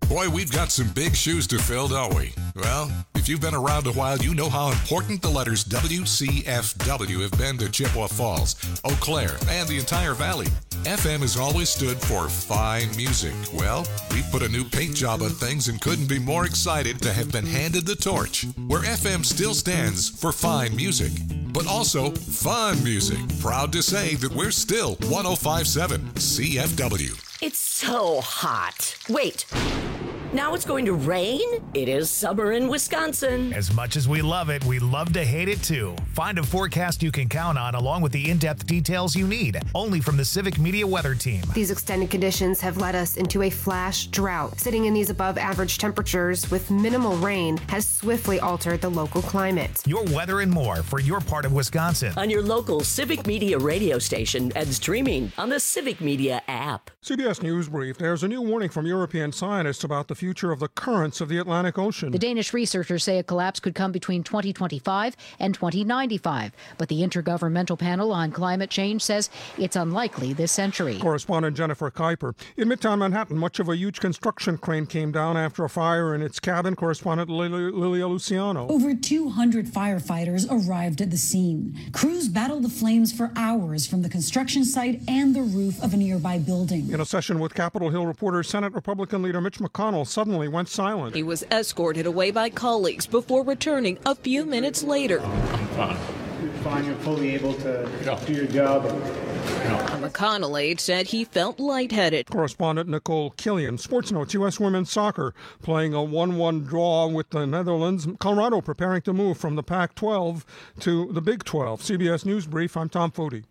Boy, we've got some big shoes to fill, don't we? Well, if you've been around a while, you know how important the letters WCFW have been to Chippewa Falls, Eau Claire, and the entire valley. FM has always stood for fine music. Well, we put a new paint job on things and couldn't be more excited to have been handed the torch, where FM still stands for fine music, but also fun music. Proud to say that we're still 105.7 CFW. It's so hot. Wait. Now it's going to rain? It is summer in Wisconsin. As much as we love it, we love to hate it too. Find a forecast you can count on along with the in-depth details you need. Only from the Civic Media Weather Team. These extended conditions have led us into a flash drought. Sitting in these above average temperatures with minimal rain has swiftly altered the local climate. Your weather and more for your part of Wisconsin. On your local Civic Media radio station and streaming on the Civic Media app. CBS News Brief. There's a new warning from European scientists about the future of the currents of the Atlantic Ocean. The Danish researchers say a collapse could come between 2025 and 2095, but the Intergovernmental Panel on Climate Change says it's unlikely this century. Correspondent Jennifer Kuiper. In Midtown Manhattan, much of a huge construction crane came down after a fire in its cabin. Correspondent Lilia Luciano. Over 200 firefighters arrived at the scene. Crews battled the flames for hours from the construction site and the roof of a nearby building. In a session with Capitol Hill reporters, Senate Republican leader Mitch McConnell suddenly went silent. He was escorted away by colleagues before returning a few minutes later. I'm fine. You're fine. You're fully able to do your job. A McConnell aide said he felt lightheaded. Correspondent Nicole Killian. Sports Notes, U.S. women's soccer playing a 1-1 draw with the Netherlands. Colorado preparing to move from the Pac-12 to the Big 12. CBS News Brief, I'm Tom Foti.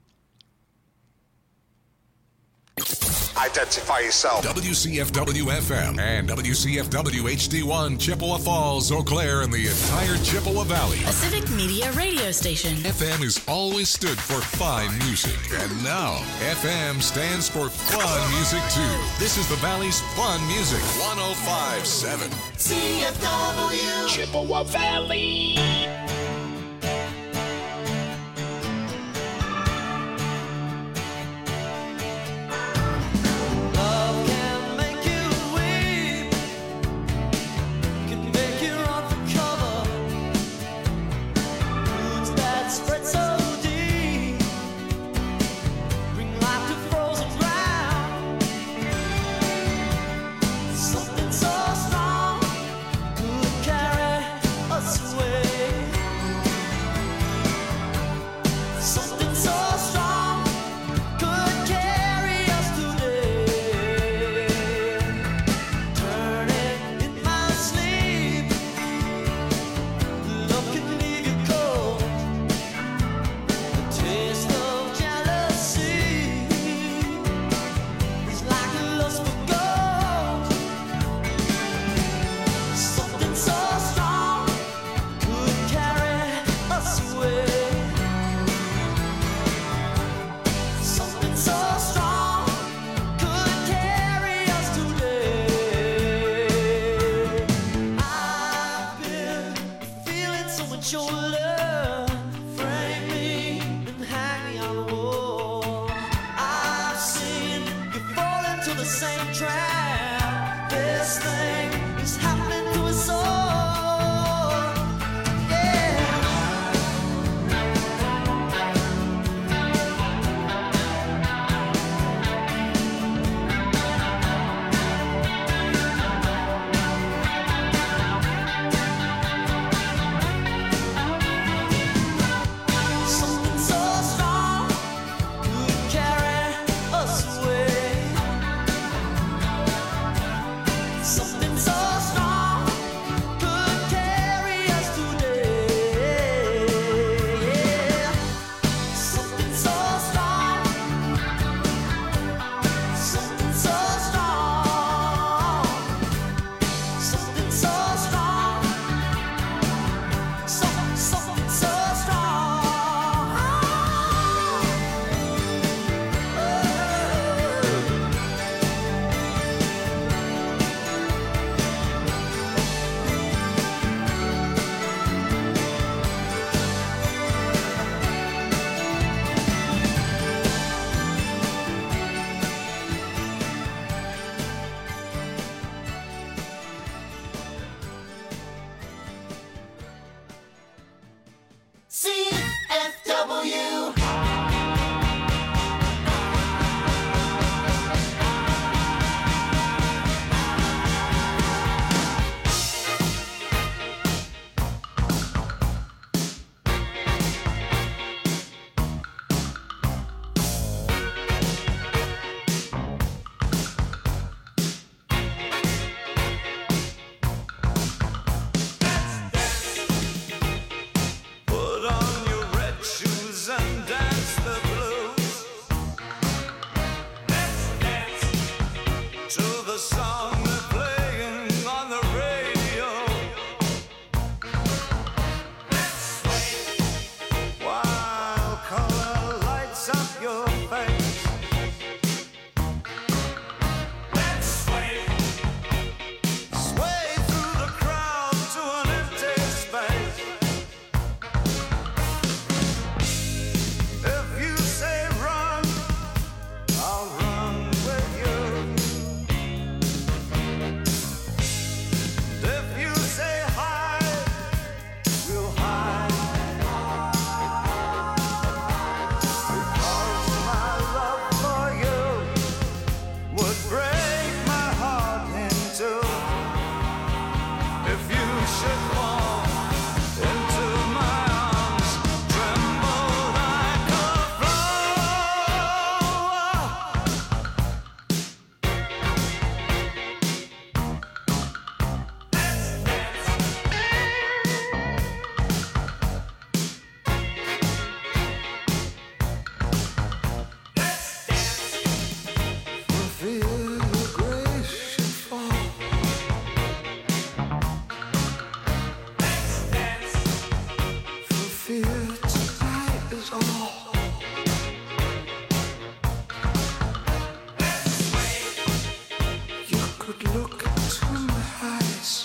Identify yourself. WCFW-FM and WCFW-HD1, Chippewa Falls, Eau Claire, and the entire Chippewa Valley. A Civic Media radio station. FM has always stood for fine music, and now FM stands for fun music, too. This is the Valley's fun music, 105.7 CFW. Chippewa Valley. Something so strong. could look into my eyes.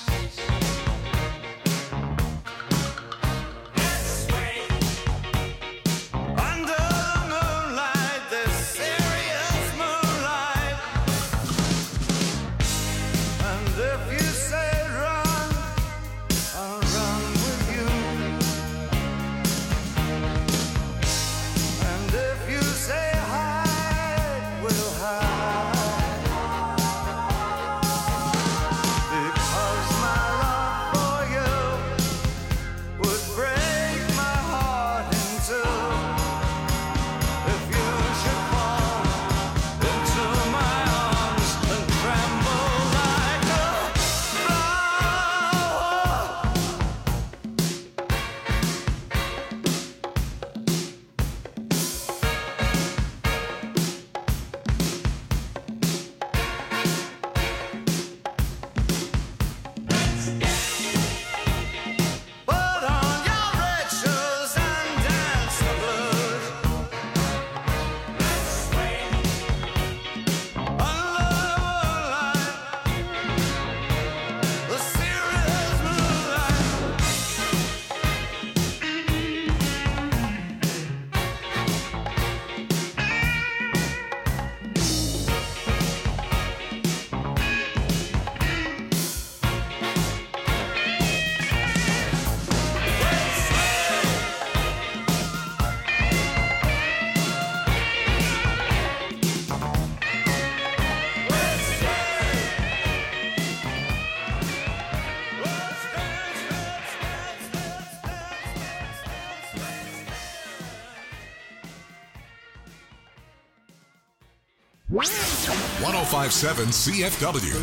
.1057 CFW,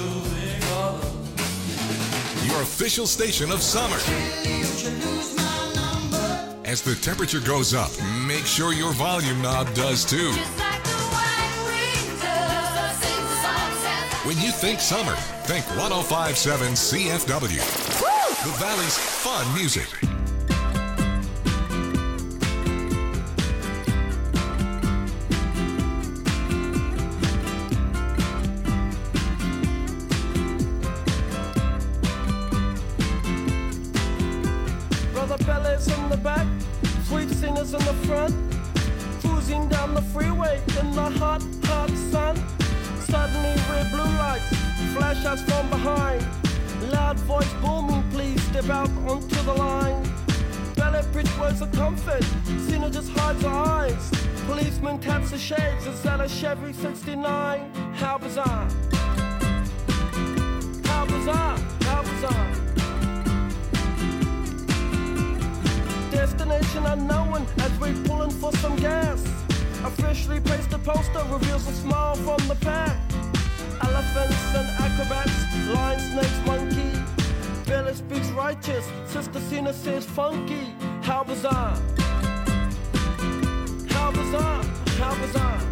your official station of summer. As the temperature goes up, make sure your volume knob does too. When you think summer, think 1057 CFW, the Valley's fun music. In the front, cruising down the freeway in the hot, hot sun. Suddenly red blue lights flash us from behind. Loud voice booming, please step out onto the line. Ballet bridge words of comfort, Cena just hides her eyes. Policeman taps the shades, is that a Chevy 69? How bizarre. How bizarre, how bizarre. Destination unknown as we're pulling for some gas. A freshly pasted poster reveals a smile from the pack. Elephants and acrobats, lion, snakes, monkey. Bella speaks righteous, Sister Cena says funky. How bizarre. How bizarre, how bizarre.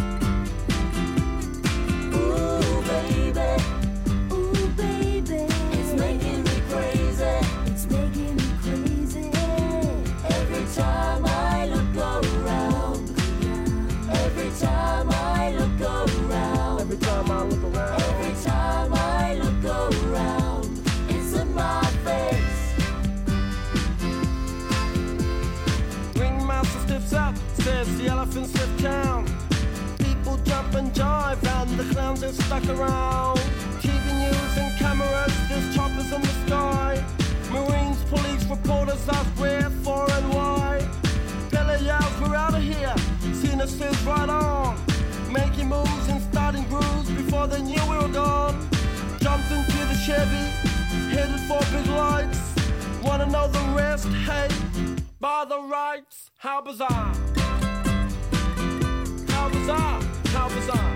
Ooh, baby. Ooh, baby. It's making me crazy. It's making me crazy. Every time I look around, every time I look around, every time I look around, every time I look around, it's in my face. Ringmaster stiffs up, says the elephants left town. People jump and jive and the clowns are stuck around. TV news and cameras, there's choppers in the sky. Marines, police, reporters ask where, for and why. Bella yells, we're out of here. Cena says right on. Making moves and starting grooves before they knew we were gone. Jumped into the Chevy, headed for big lights. Wanna know the rest? Hey, by the rights. How bizarre. How bizarre, how bizarre.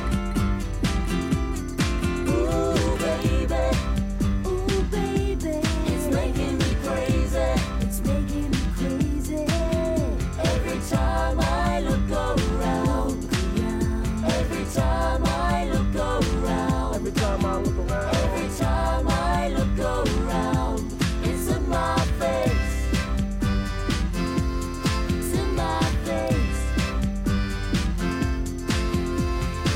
Ooh, baby. Ooh, baby. It's making me crazy. It's making me crazy. Every time I look around. Every time I look around. Every time I look around. Every time I look around. It's in my face. It's in my face.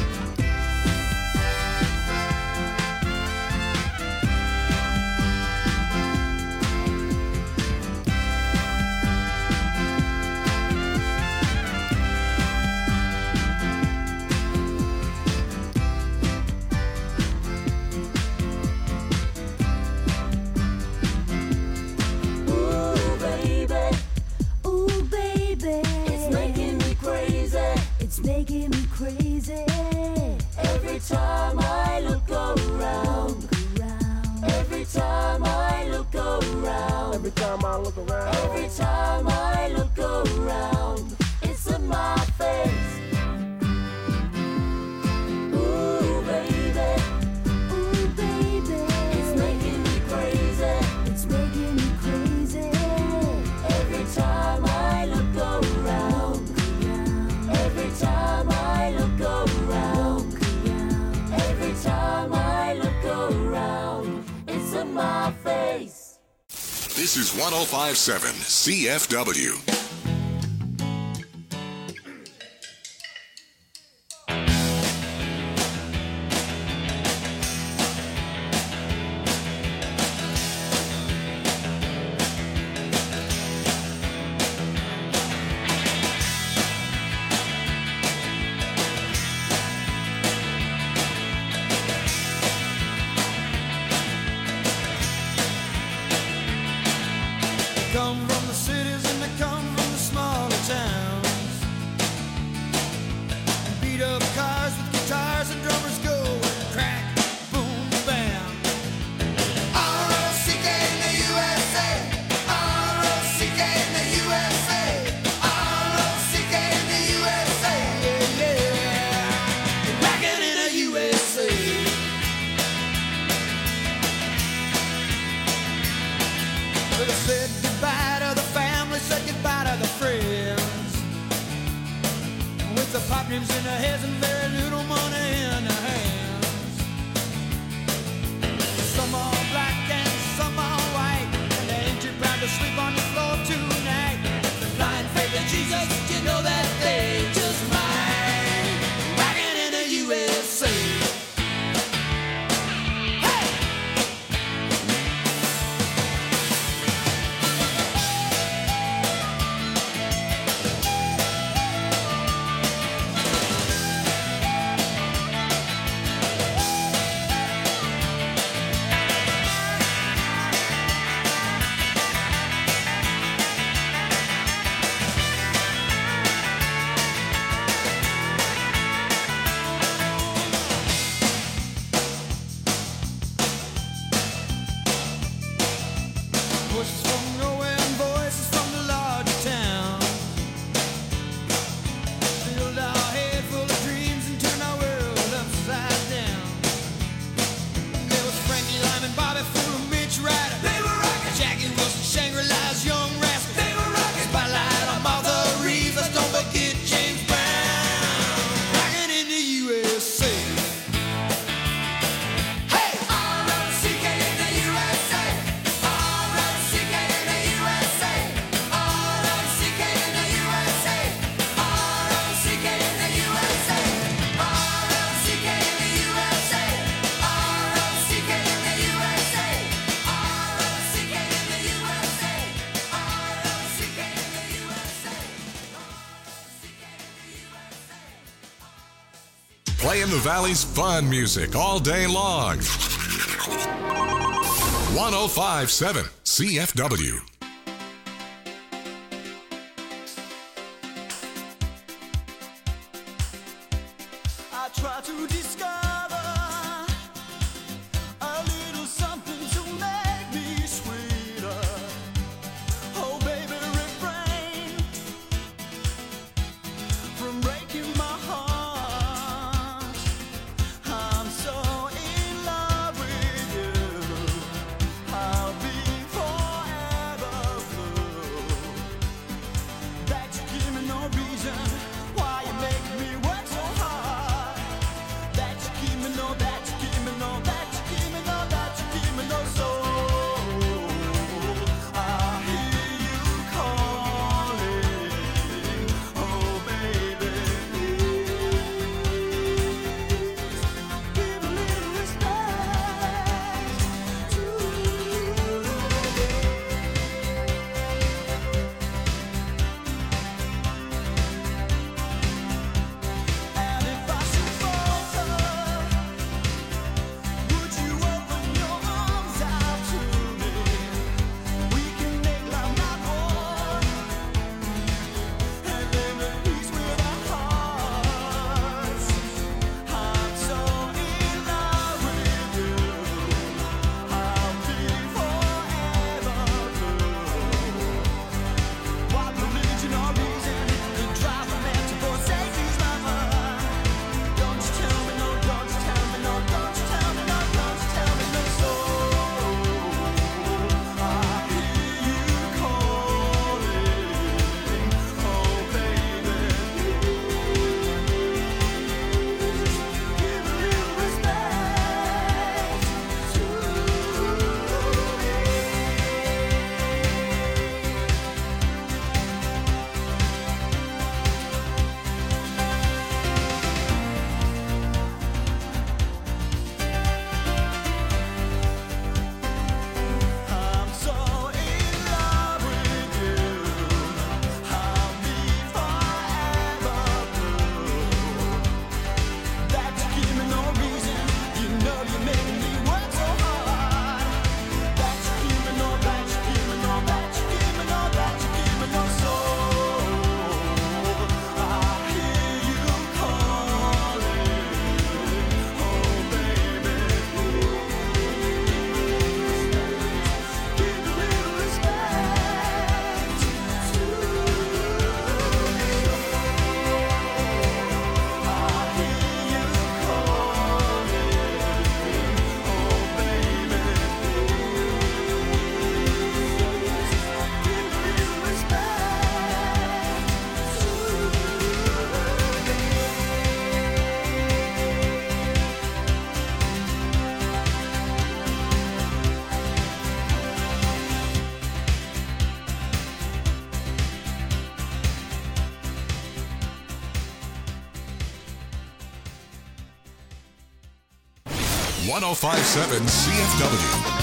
time I look around, every time I look around, Every time I look around, every time I look around, it's in my face. Ooh, baby, it's making me crazy. It's making me crazy. Every time I look around, every time I look around, every time I look around, it's in my face. This is 105.7 CFW. Come from the cities and they come from the smaller towns. Beat up cars with guitars and drummers go crack, boom, bam. R-O-C-K in the USA, R-O-C-K in the USA, R-O-C-K in the USA, yeah, yeah. Rockin' in the USA. Well, I said goodbye to the family, said goodbye to the friends. With the pop names in their heads and very little money in their hands. Some are black and some are white, and they ain't too proud to sleep on the floor tonight. The blind faith in Jesus, you know that they just might. Rockin' in the USA. Voices from nowhere and voices from the larger town. Filled our head full of dreams and turned our world upside down. There was Frankie Lyman, Bobby Fuller, Mitch Ryder. They were rockin'. Jackie Wilson, Shangri-La's Young Rascals. They were rockin'. Spotlight on Martha Reeves. Let's don't forget James Brown. Rockin' in the USA. Hey! R-O-C-K in the USA. R-O-C-K in the USA. R-O-C-K in the USA. R-O-C-K in the USA. R-O-C-K in the USA. R-O-C-K in the USA. R-O-C-K in the USA. R-O-C-K in the USA. Playing the Valley's fun music all day long. 105.7 CFW. I try to discover a little something to make me sweeter. Oh, baby, refrain from breaking my heart. I'm so in love with you. I'll be forever blue. That you give me no reason why you make me work so hard. That you give me no, that you give me no, that you give me no, that you give me no soul. I hear you calling, oh baby, give a little respect to And if I should falter 105.7 CFW.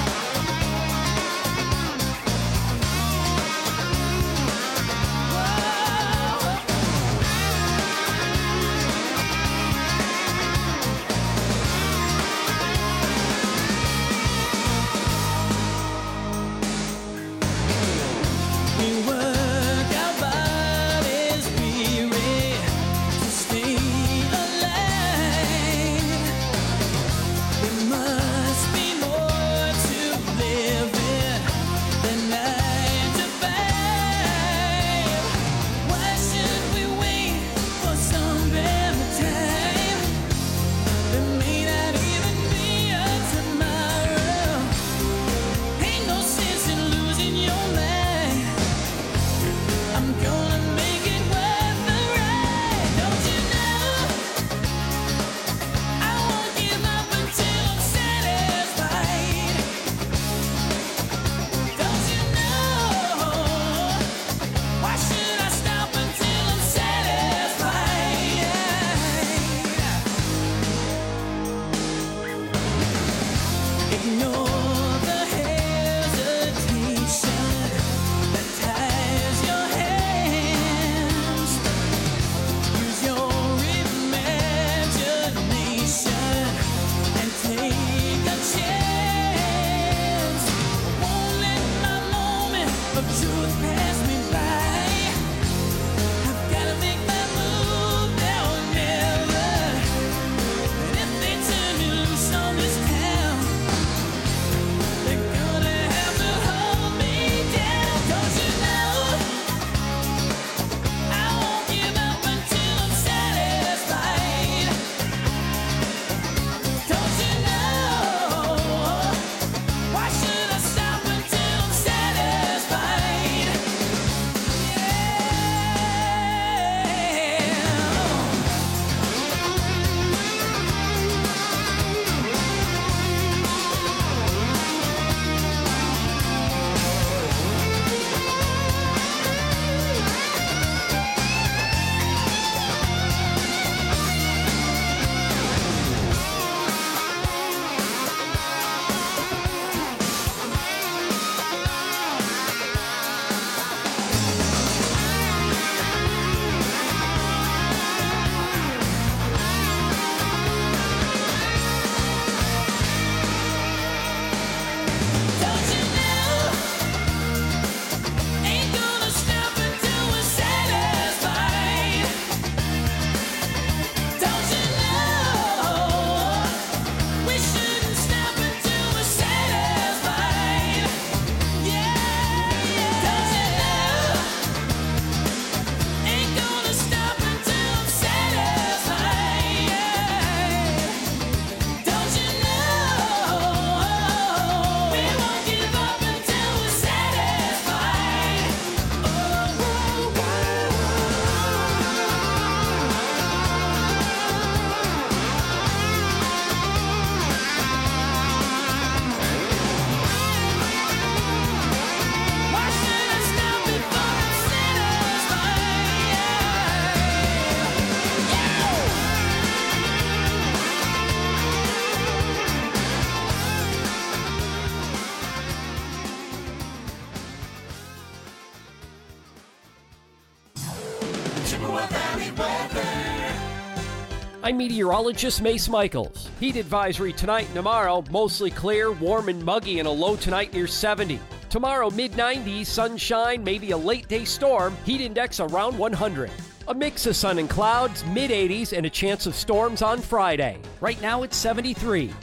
I'm meteorologist Mace Michaels. Heat advisory tonight and tomorrow, mostly clear, warm and muggy, and a low tonight near 70. Tomorrow, mid-90s, sunshine, maybe a late-day storm, heat index around 100. A mix of sun and clouds, mid-80s, and a chance of storms on Friday. Right now, it's 73.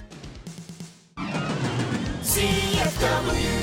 CFW.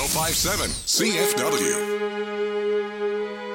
1057 CFW.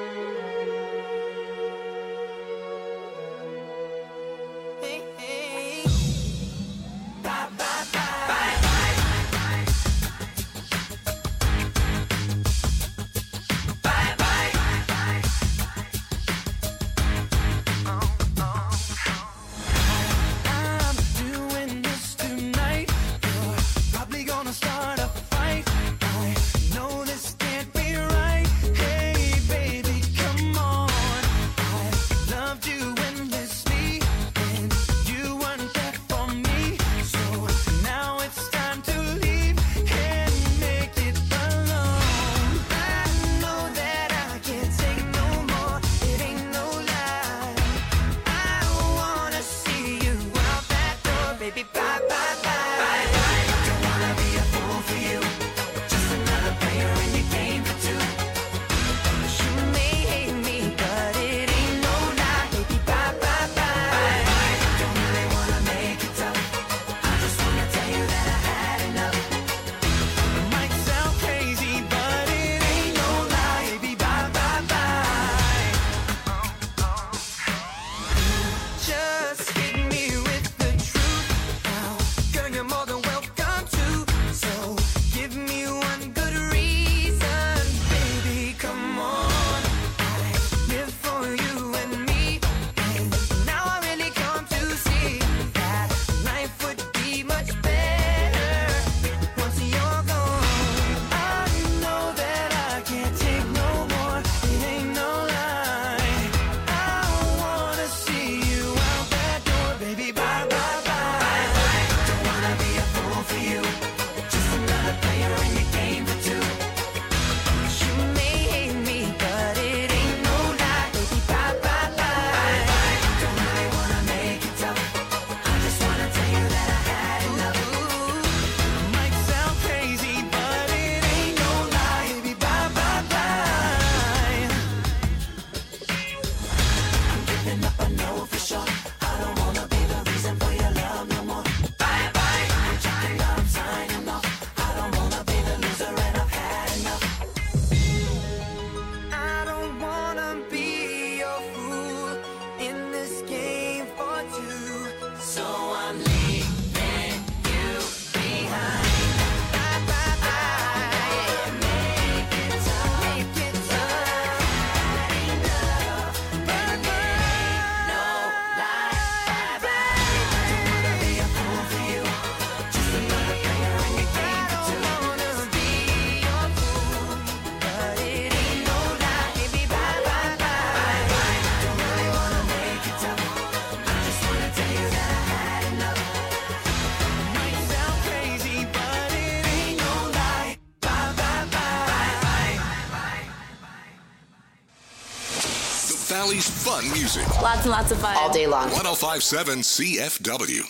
Valley's fun music. Lots and lots of fun. All day long. 1057 CFW.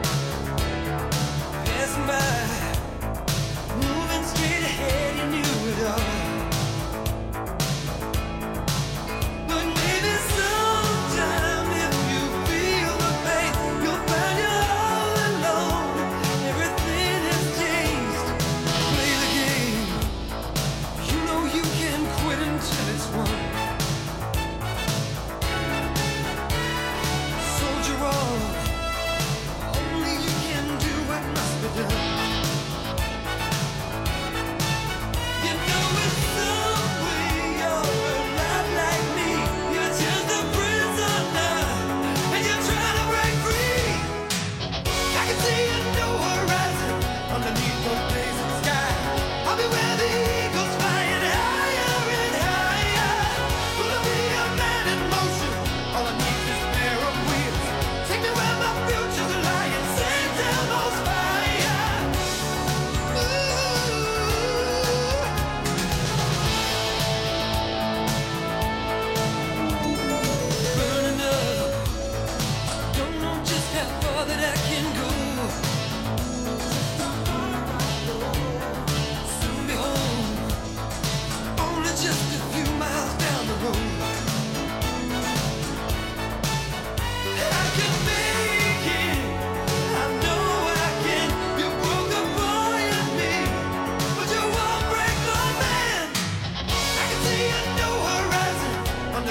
Moving straight ahead, you knew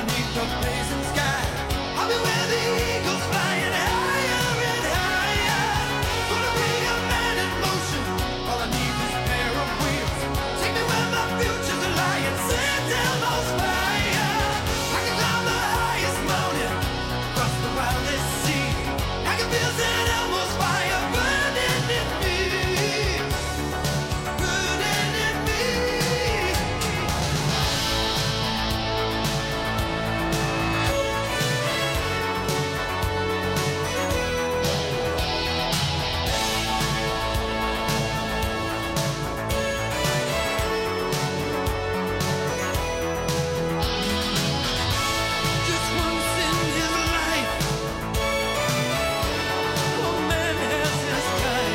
underneath the blazing sky. I'll be where the eagles flying higher and higher. Gonna be a man in motion. All I need is a pair of wheels. Take me where my future's lying. Set down those fire. I can climb the highest mountain, cross the wildest sea. I can feel St. Elmo's fire burning in me, burning in me. Just once in his life, a man has his time,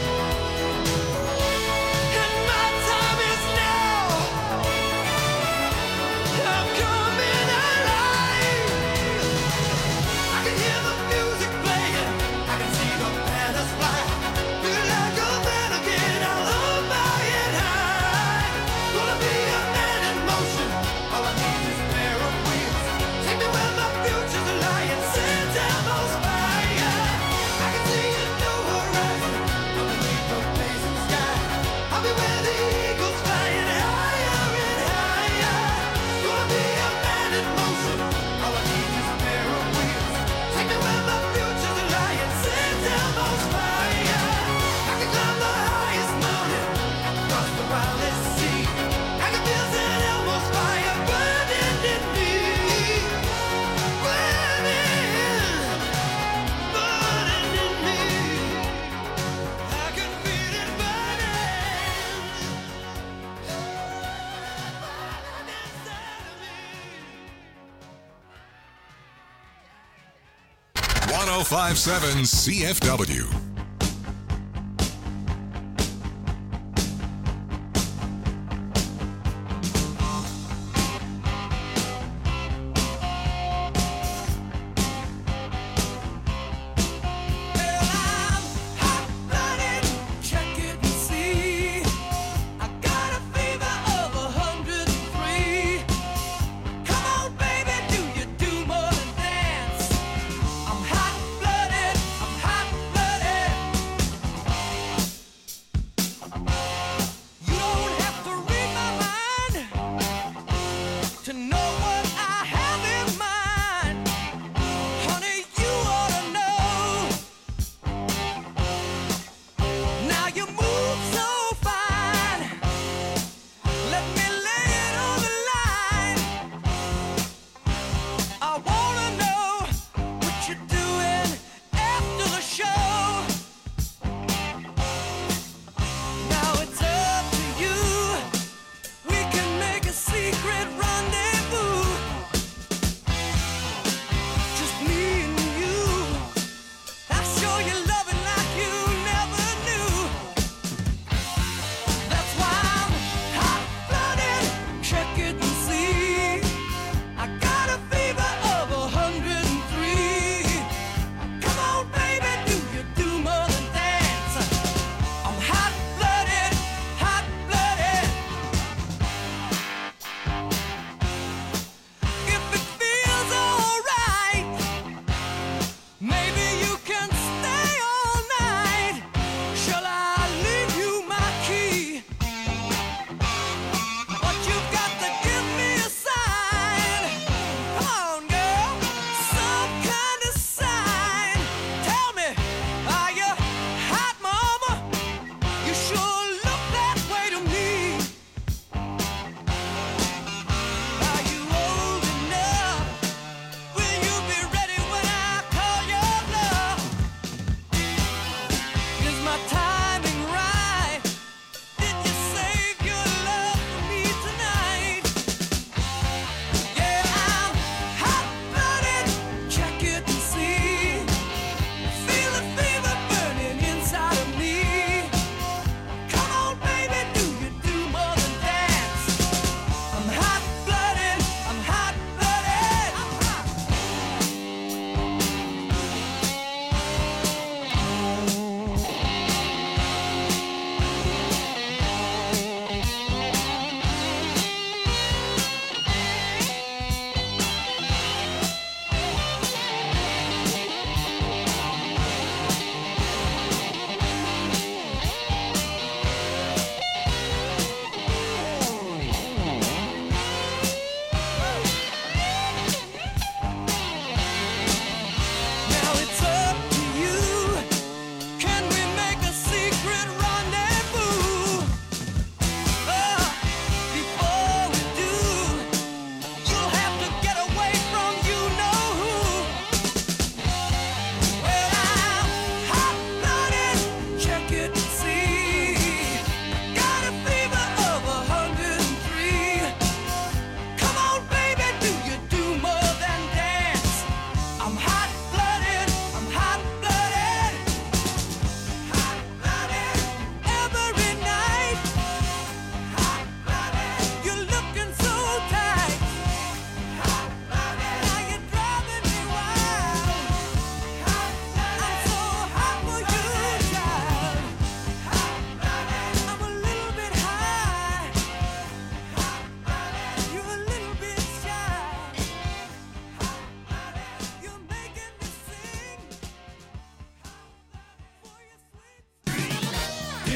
and my time is now. I'm coming alive. I can hear the music playing, I can see the banners fly. Feel like a man again, I love flying high. Gonna be a man in motion. All I need is a pair of wheels. Take me where my future's lying. Set down those fire. I can see a new horizon underneath the blazing sky. I'll be where the eagles flying higher and higher. Gonna be a man in motion. All I need is a pair of wheels. Take me where my future's lying. Set down those fire. I can climb the highest mountain, cross the wildest sea. I can feel St. Elmo's fire burning in me, burning in me. I can feel it burning. 1057 CFW. Check it and see. I got a fever of 103. Come on, baby, do you do more than dance? I'm hot-blooded, I'm hot-blooded.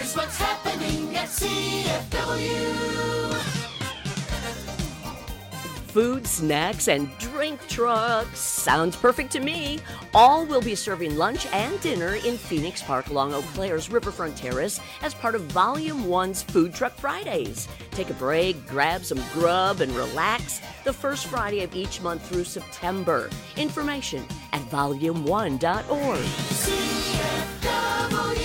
Here's what's happening at CFW. Food, snacks, and drink trucks. Sounds perfect to me. All will be serving lunch and dinner in Phoenix Park along Eau Claire's Riverfront Terrace as part of Volume 1's Food Truck Fridays. Take a break, grab some grub, and relax the first Friday of each month through September. Information at volume1.org. CFW.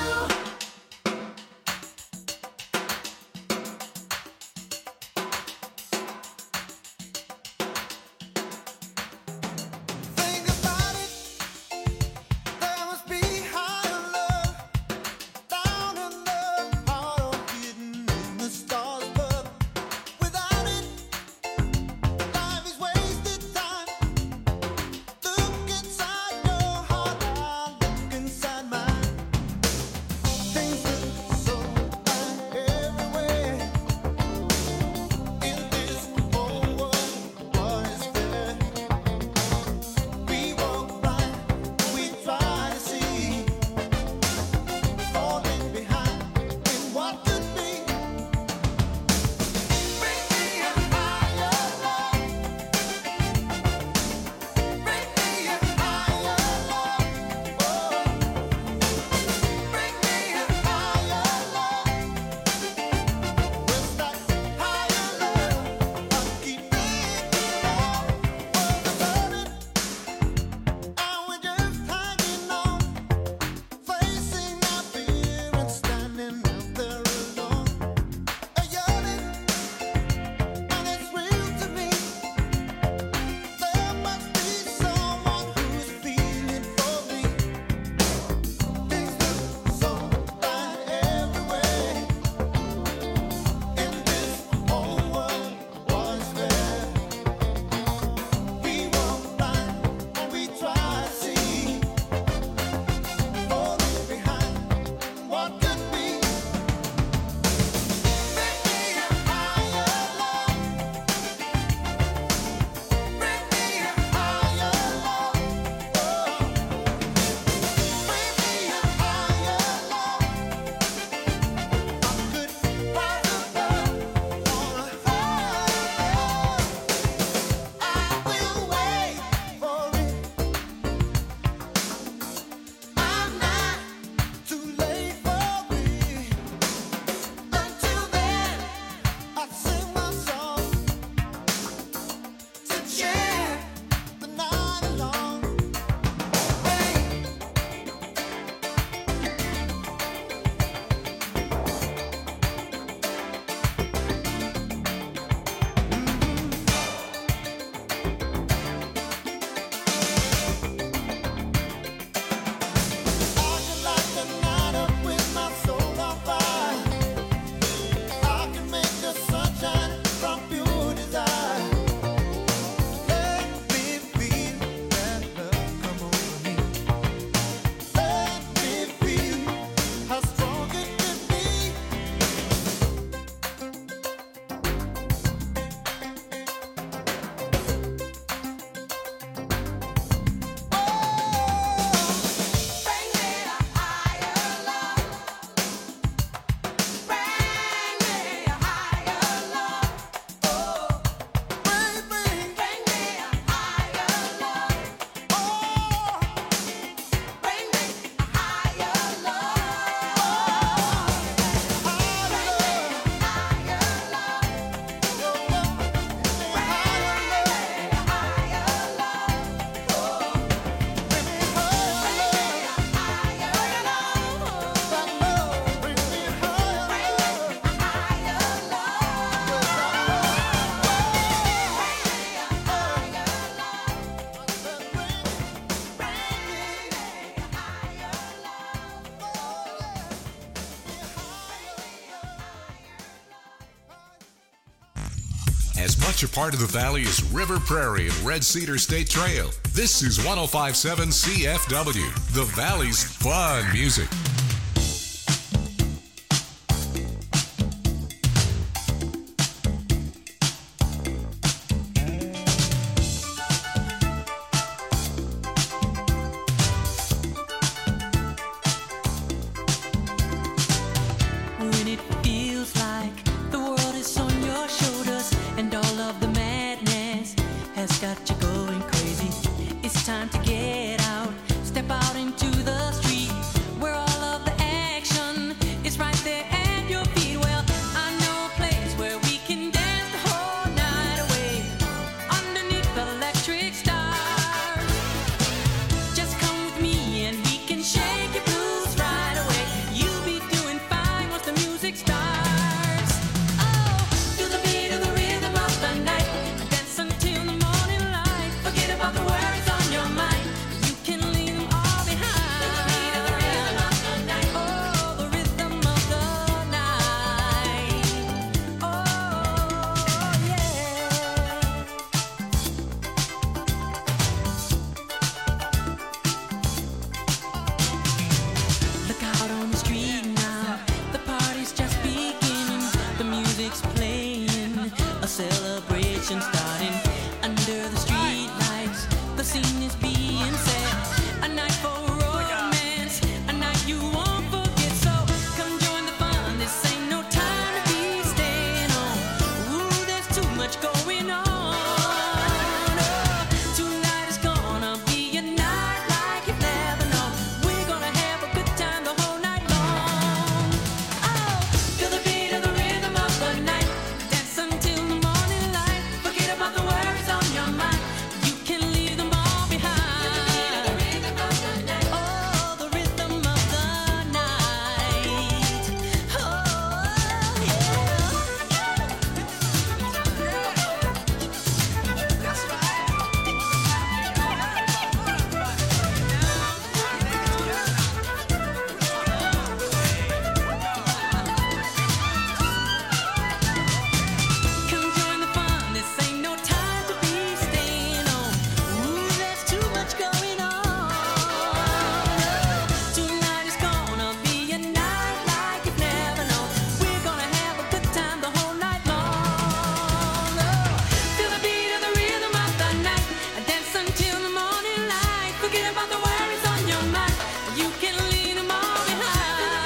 As much a part of the valley as River Prairie and Red Cedar State Trail, this is 105.7 CFW, the Valley's fun music. got you going crazy. It's time to get out, step out into the street where all of the action is right there at your feet. Well, I know a place where we can dance the whole night away underneath the electric stars. Just come with me and we can shake your blues right away. You'll be doing fine once the music starts. Oh, feel the beat of the rhythm of the night. Dance until the morning light. Forget about the worries on your mind. You can leave them all behind. Feel the beat of the rhythm of the night. Oh, the rhythm of the night. Oh, yeah. Look out on the street now, the party's just beginning. The music's playing, a celebration starting. Under the street lights, the scene is being set. A night for romance, a night you won't forget. So come join the fun, this ain't no time to be staying home. Ooh, there's too much going on. Oh, tonight is gonna be a night like you've never known. We're gonna have a good time the whole night long. Oh, feel the beat of the rhythm of the night. Dance until the morning light. Forget about the worries on your mind. You can leave them all behind. Feel the beat of the rhythm of the night. Oh, the rhythm of the night. Oh, yeah. That's Come join the fun, this ain't no time to be staying home. Ooh, there's too much going on. Tonight is gonna be a night like you've never known. We're gonna have a good time the whole night long. Feel the beat of the rhythm of the night. Dance until the morning light. Forget about the worries on your mind. You can leave them all behind.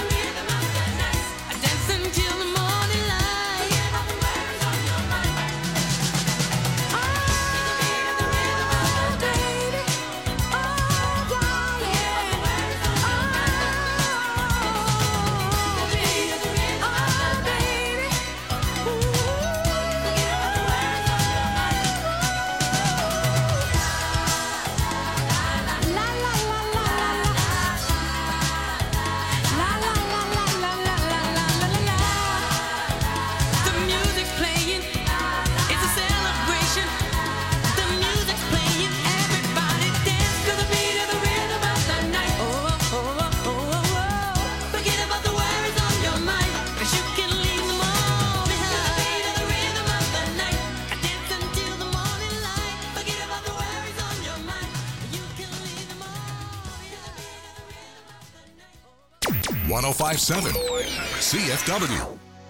Dance until the morning light. Forget about the worries on your mind. The music's playing, it's a celebration. The music's playing, everybody dance to the beat of the rhythm of the night. Oh, oh, oh, oh, oh, oh. Forget about the worries on your mind, 'cause you can leave them all behind. The beat of the rhythm of the night. Dance until the morning light. Forget about the worries on your mind. You can leave them all behind. 1057 CFW.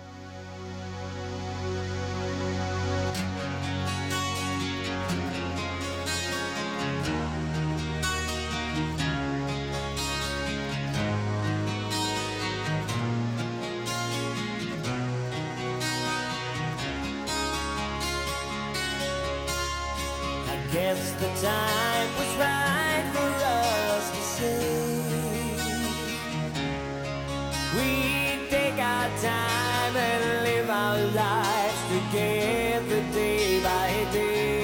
I guess the time was right for us to say we take our time and live our lives together day by day.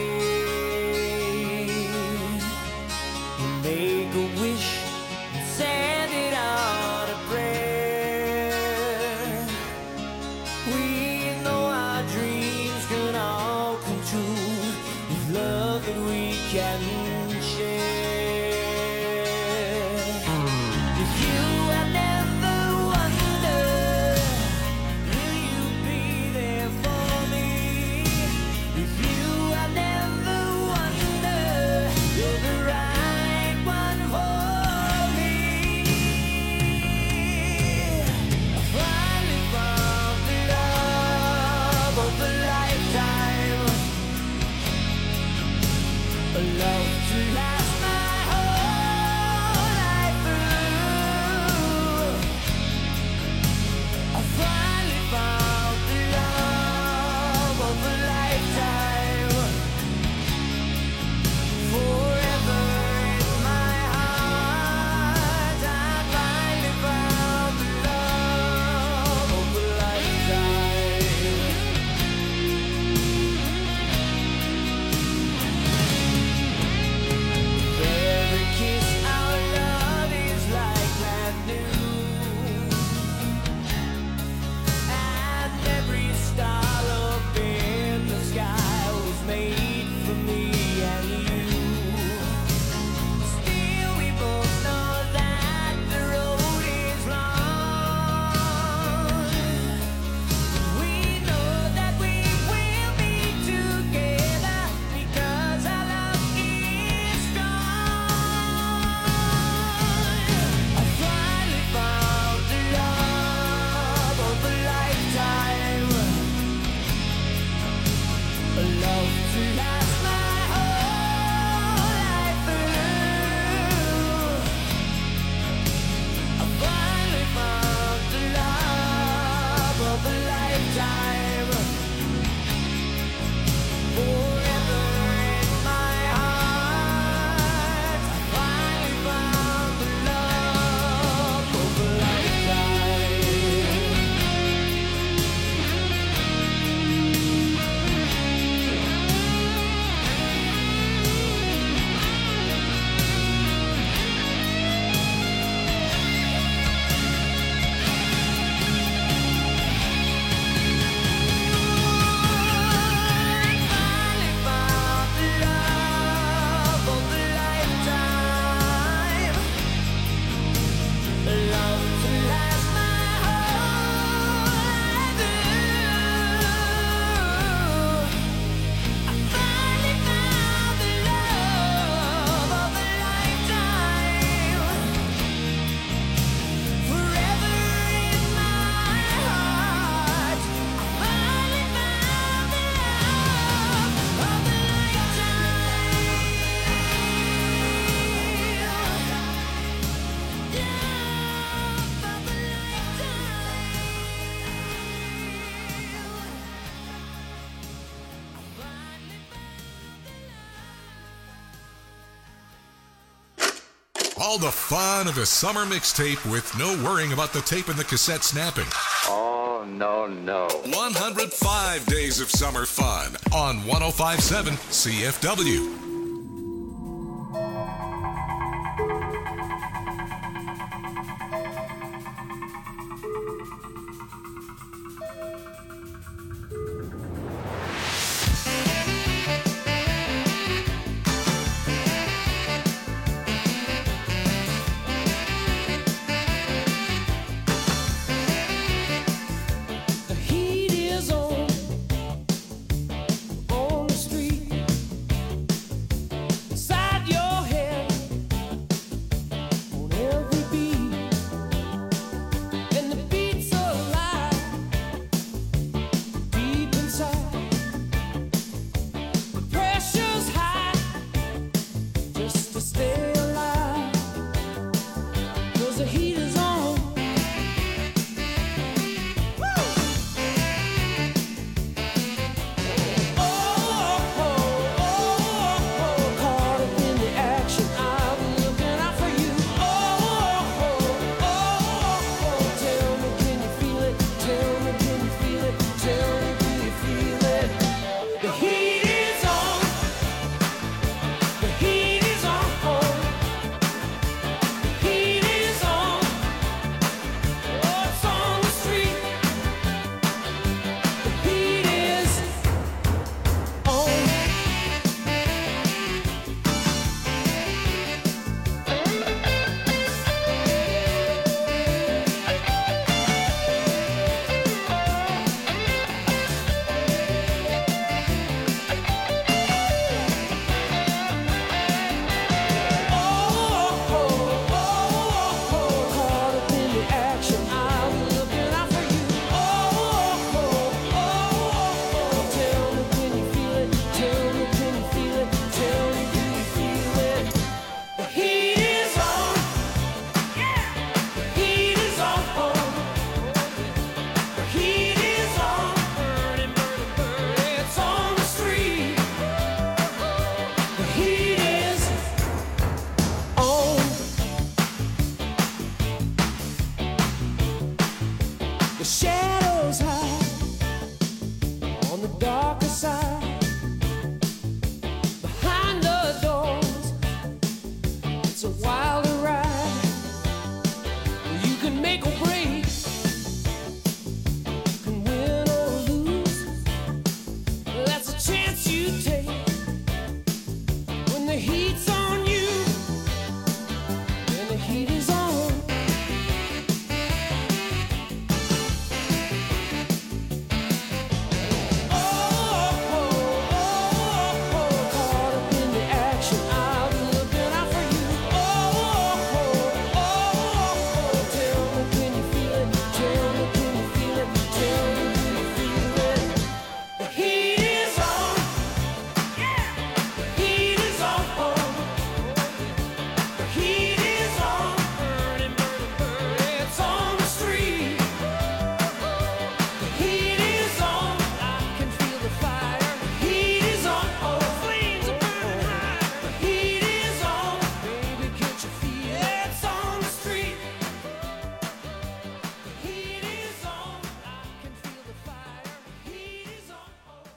Make a wish and send it out a prayer. We know our dreams can all come true with love that we can share. If you have never wondered, will you be there for me? If you have never wondered, you're the right one for me. I finally found the love of a lifetime. A love to last my whole life through. I finally found the love of a lifetime. All the fun of a summer mixtape with no worrying about the tape and the cassette snapping. Oh, no. 105 days of summer fun on 105.7 CFW. The heat is on the street. Inside your head, on every beat, and the beat's alive deep inside. The pressure's high just to stay alive, 'cause the heat is on. Caught up in the action, I've been looking out for you. Tell me, can you feel it? Tell me, can you feel it? Tell me, do you feel it? The heat is on. The heat is on. The heat is on. Oh, it's on the street. The heat is on. Caught up in the action, I've been looking out for you. Tell me, can you feel it? Tell me, can you feel it? Tell me, do you feel it? The heat is on. The heat is on. The heat is on. Burning, burning, burning. It's on the street. The heat is on. The shadows hide on the darker side. Behind the doors, it's a wilder ride. You can make or break, you can win or lose. That's a chance you take when the heat's on you. And the heat is on. Caught up in the action, I've been looking out for you. Tell me, can you feel it? Tell me, can you feel it? Tell me, do you feel it? The heat is on. The heat is on. The heat is on. Burning, burning, burning. It's on the street. The heat is on. I can feel the fire. The heat is on. Flames are burning high. The heat is on. Baby, can't you feel it? It's on the street. The heat is on. I can feel the fire. The heat is on.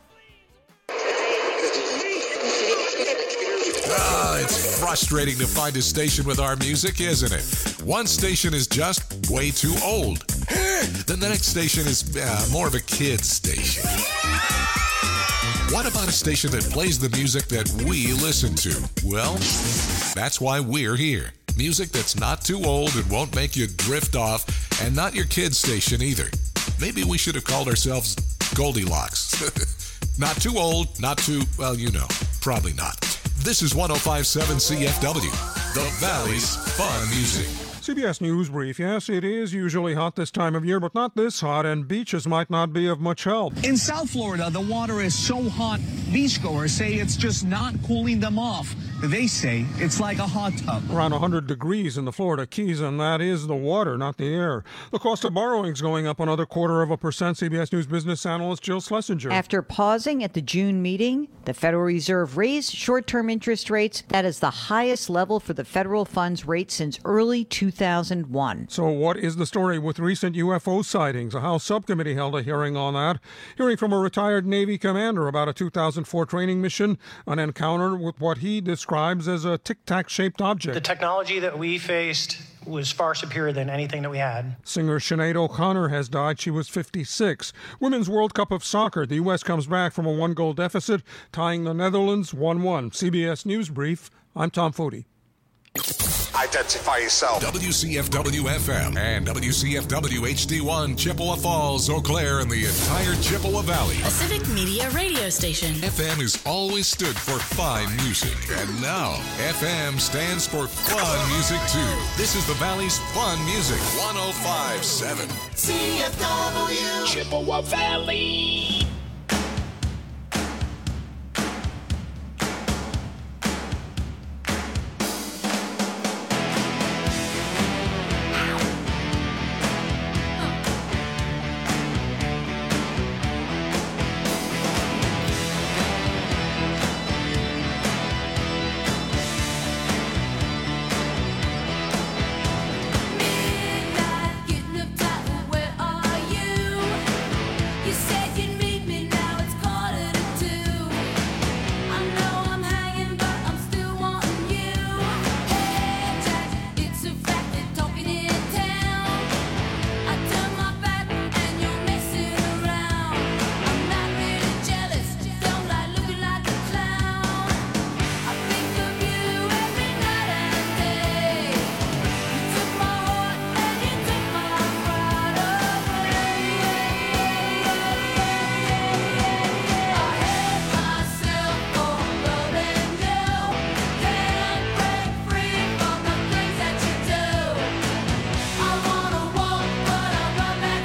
It's frustrating to find a station with our music, isn't it? One station is just way too old. Then the next station is more of a kid's station. What about a station that plays the music that we listen to? Well, that's why we're here. Music that's not too old and won't make you drift off, and not your kid's station either. Maybe we should have called ourselves Goldilocks. Not too old, not too, well, you know, probably not. This is 105.7 CFW, the Valley's fun music. CBS News Brief. Yes, it is usually hot this time of year, but not this hot, and beaches might not be of much help. In South Florida, the water is so hot beachgoers say it's just not cooling them off. They say it's like a hot tub. Around 100 degrees in the Florida Keys, and that is the water, not the air. The cost of borrowing is going up another 0.25%. CBS News business analyst Jill Schlesinger. After pausing at the June meeting, the Federal Reserve raised short-term interest rates. That is the highest level for the federal funds rate since early 2001. So what is the story with recent UFO sightings? A House subcommittee held a hearing on that. Hearing from a retired Navy commander about a 2004 training mission, an encounter with what he describes as a tic-tac-shaped object. The technology that we faced was far superior than anything that we had. Singer Sinead O'Connor has died. She was 56. Women's World Cup of Soccer. The U.S. comes back from a 1-goal deficit, tying the Netherlands 1-1. CBS News Brief. I'm Tom Foti. Identify yourself. WCFW-FM and WCFW-HD1, Chippewa Falls, Eau Claire, and the entire Chippewa Valley. A civic media radio station. FM has always stood for fine music, and now FM stands for fun music, too. This is the Valley's fun music, 105.7. CFW. Chippewa Valley.